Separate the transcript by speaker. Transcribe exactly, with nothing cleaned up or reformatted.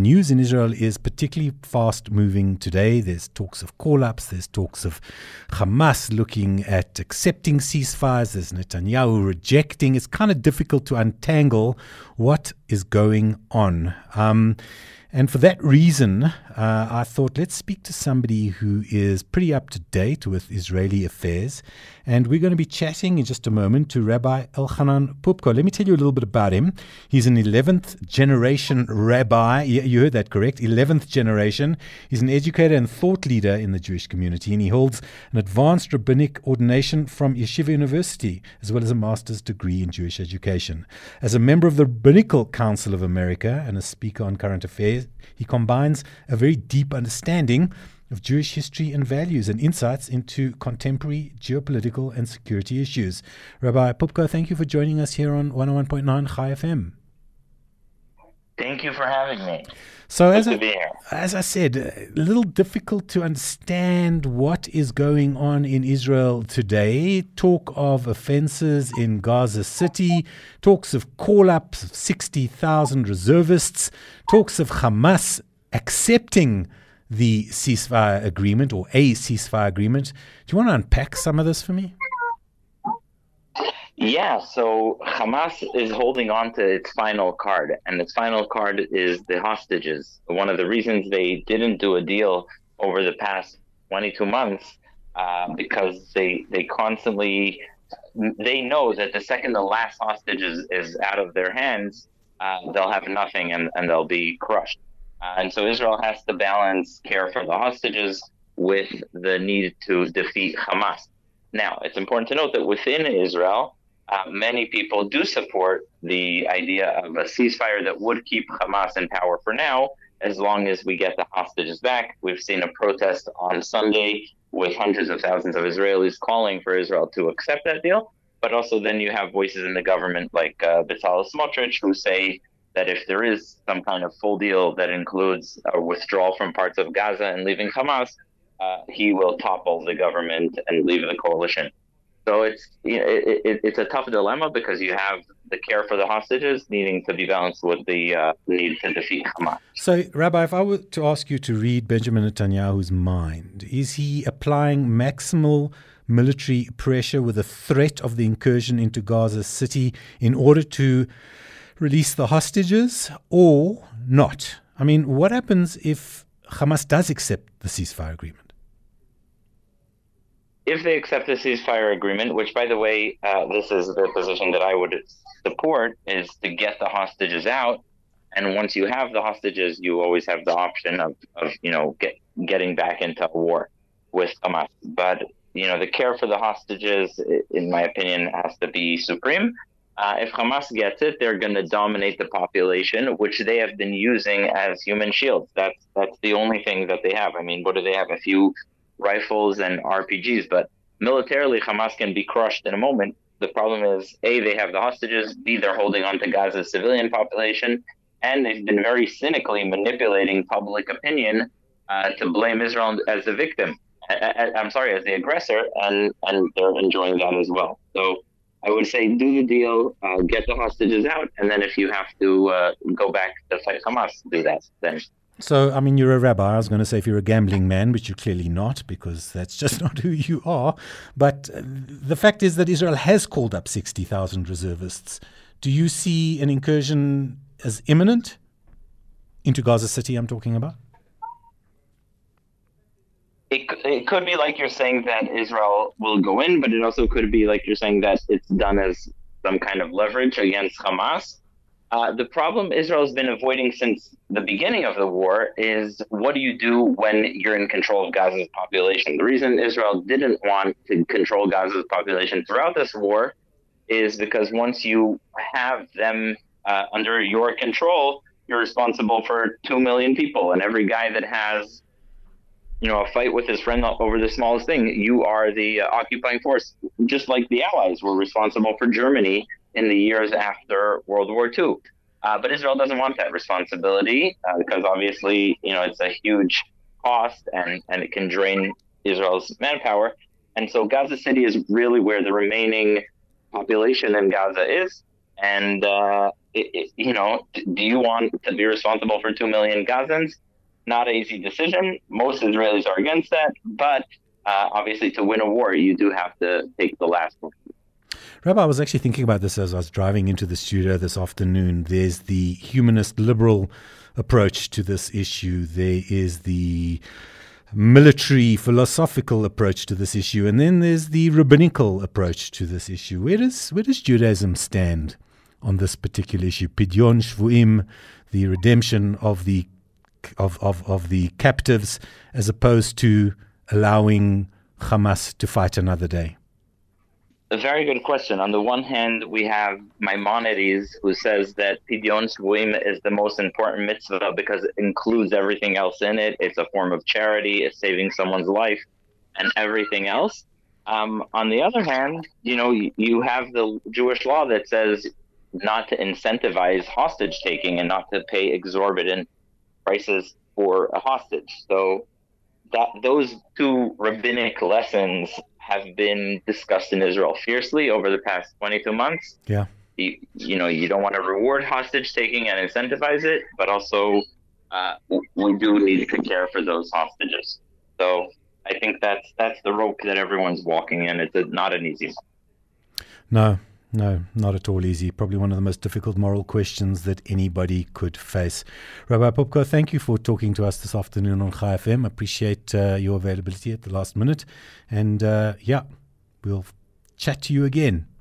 Speaker 1: news in Israel is particularly fast-moving today. There's talks of call-ups. There's talks of Hamas looking at accepting ceasefires. There's Netanyahu rejecting. It's kind of difficult to untangle what is going on. Um, and for that reason, uh, I thought let's speak to somebody who is pretty up-to-date with Israeli affairs. And we're going to be chatting in just a moment to Rabbi Elchanan Pupko. Let me tell you a little bit about him. He's an eleventh generation rabbi. Yeah, you heard that correct. eleventh generation. He's an educator and thought leader in the Jewish community, and he holds an advanced rabbinic ordination from Yeshiva University, as well as a master's degree in Jewish education. As a member of the Rabbinical Council of America and a speaker on current affairs, he combines a very deep understanding of Jewish history and values and insights into contemporary geopolitical and security issues. Rabbi Pupko, thank you for joining us here on one oh one point nine Chai F M.
Speaker 2: Thank you for having me.
Speaker 1: So
Speaker 2: Good
Speaker 1: as
Speaker 2: to
Speaker 1: I,
Speaker 2: be here.
Speaker 1: as I said, a little difficult to understand what is going on in Israel today. Talk of offenses in Gaza City, talks of call-ups of sixty thousand reservists, talks of Hamas accepting the ceasefire agreement or a ceasefire agreement. Do you want to unpack some of this for me?
Speaker 2: Yeah, so Hamas is holding on to its final card, and its final card is the hostages. One of the reasons they didn't do a deal over the past twenty-two months, uh, because they they constantly, they know that the second the last hostage is, is out of their hands, uh, they'll have nothing and, and they'll be crushed. Uh, and so Israel has to balance care for the hostages with the need to defeat Hamas. Now, it's important to note that within Israel, uh, many people do support the idea of a ceasefire that would keep Hamas in power for now, as long as we get the hostages back. We've seen a protest on Sunday with hundreds of thousands of Israelis calling for Israel to accept that deal. But also then you have voices in the government like uh, Bezalel Smotrich who say that if there is some kind of full deal that includes a withdrawal from parts of Gaza and leaving Hamas, uh, he will topple the government and leave the coalition. So it's you know, it, it, it's a tough dilemma because you have the care for the hostages needing to be balanced with the uh, need to defeat Hamas.
Speaker 1: So, Rabbi, if I were to ask you to read Benjamin Netanyahu's mind, is he applying maximal military pressure with the threat of the incursion into Gaza City in order to release the hostages or not? I mean, what happens if Hamas does accept the ceasefire agreement?
Speaker 2: If they accept the ceasefire agreement, which, by the way, uh, this is the position that I would support, is to get the hostages out. And once you have the hostages, you always have the option of, of you know, get, getting back into a war with Hamas. But, you know, the care for the hostages, in my opinion, has to be supreme. Uh, if Hamas gets it, they're going to dominate the population, which they have been using as human shields. That's that's the only thing that they have. I mean, what do they have? A few rifles and R P Gs, but militarily, Hamas can be crushed in a moment. The problem is, A, they have the hostages, B, they're holding on to Gaza's civilian population, and they've been very cynically manipulating public opinion uh, to blame Israel as the victim. I, I, I'm sorry, as the aggressor, and, and they're enjoying that as well. So I would say do the deal, uh, get the hostages out, and then if you have to uh, go back to fight Hamas, do that then.
Speaker 1: So, I mean, you're a rabbi. I was going to say if you're a gambling man, which you're clearly not, because that's just not who you are. But the fact is that Israel has called up sixty thousand reservists. Do you see an incursion as imminent into Gaza City, I'm talking about?
Speaker 2: It, it could be like you're saying that Israel will go in, but it also could be like you're saying that it's done as some kind of leverage against Hamas. Uh, the problem Israel's been avoiding since the beginning of the war is what do you do when you're in control of Gaza's population? The reason Israel didn't want to control Gaza's population throughout this war is because once you have them uh, under your control, you're responsible for two million people. And every guy that has, you know, a fight with his friend over the smallest thing, you are the uh, occupying force. Just like the Allies were responsible for Germany in the years after World War Two. Uh, but Israel doesn't want that responsibility uh, because obviously, you know, it's a huge cost and, and it can drain Israel's manpower. And so Gaza City is really where the remaining population in Gaza is. And, uh, it, it, you know, do you want to be responsible for two million Gazans? Not an easy decision. Most Israelis are against that. But uh, obviously, to win a war, you do have to take the last one.
Speaker 1: Rabbi, I was actually thinking about this as I was driving into the studio this afternoon. There's the humanist liberal approach to this issue. There is the military philosophical approach to this issue. And then there's the rabbinical approach to this issue. Where does, where does Judaism stand on this particular issue? Pidyon Shvuim, the redemption of the Of, of, of the captives, as opposed to allowing Hamas to fight another day?
Speaker 2: A very good question. On the one hand, we have Maimonides, who says that Pidyon Shvuim is the most important mitzvah because it includes everything else in it. It's a form of charity, it's saving someone's life, and everything else. Um, on the other hand, you know, you, you have the Jewish law that says not to incentivize hostage taking and not to pay exorbitant prices for a hostage. So that those two rabbinic lessons have been discussed in Israel fiercely over the past twenty-two months.
Speaker 1: Yeah.
Speaker 2: You, you know, you don't want to reward hostage taking and incentivize it, but also uh, we do need to care for those hostages. So I think that's that's the rope that everyone's walking in. It's a, not an easy one.
Speaker 1: No. No, not at all easy. Probably one of the most difficult moral questions that anybody could face. Rabbi Popko, thank you for talking to us this afternoon on Chai F M. Appreciate uh, your availability at the last minute. And uh, yeah, we'll chat to you again.